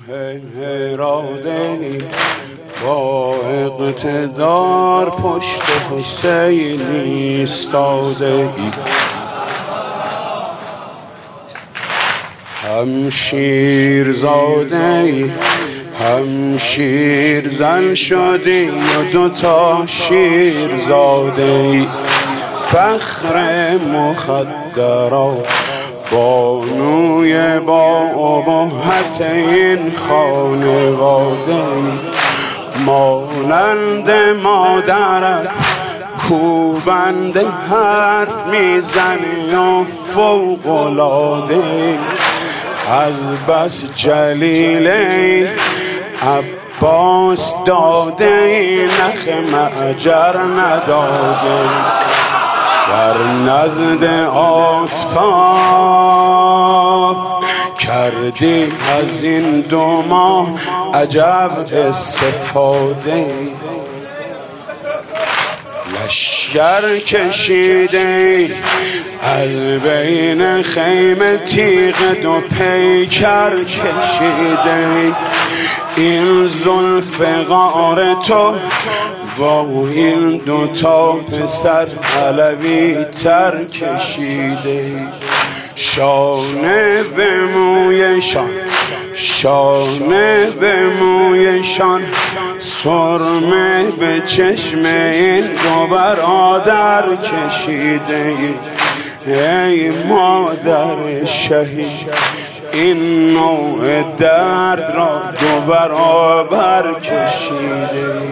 اراده با اقتدار پشت حسین ایستاده هم شیر زاده هم شیر زن شدی و دوتا شیر زاده فخر مخدرات بانوی با ابهت این خانواده مانند مادرت کوبند حرف میزنی و فوق‌العاده از بس جلیله عباس داده نخ معجر نداده در نزد آفتاب کردی از این 2 ماه عجب استفاده لشگر کشیده از بین خیمه تیغ 2 پیکر کشیده این ذوالفقار تو با این 2 تا پسر علوی تر کشیده شانه به مویشان شانه به مویشان سرمه به چشم این 2 برادر کشیده ای مادر شهید این نوع درد را 2 برابر کشیده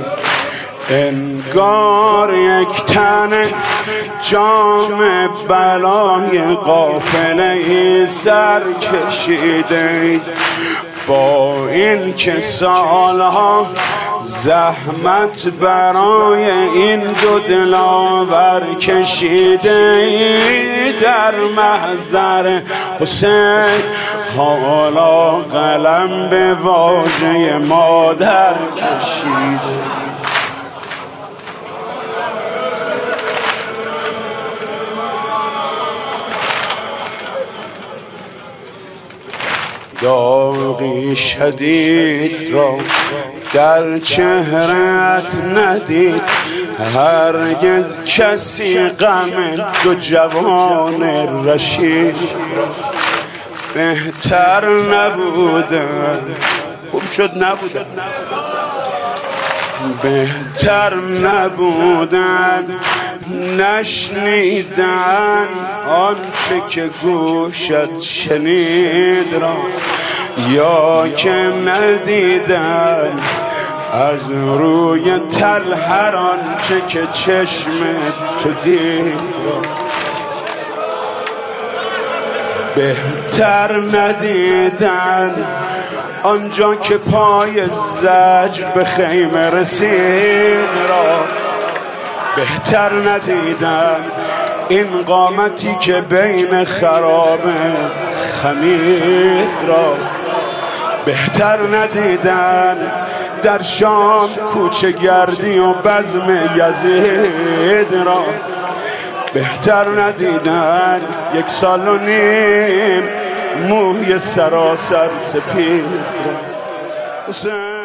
انگار یک تن جام بلای قافله سر کشیده با این که سالها زحمت برای این 2 دلاور کشیده در محضر حسین حالا قلم به واژه مادر کشیده داغی شدید را در چهرت ندید هرگز کسی غم 2 جوان رشید بهتر نبودن خوب شد نبودن بهتر نبودن نشنیدن آنچه که گوشت شنید را یا که ندیدن از روی تل هر آنچه که چشم تو دید را بهتر ندیدن آنجا که پای زجر به خیمه رسید را بهتر ندیدن این قامتی که بین خراب خمیر را بهتر ندیدن در شام کوچه گردی و بزم یزید را بهتر ندیدن 1 سال و نیم موی سراسر سپید را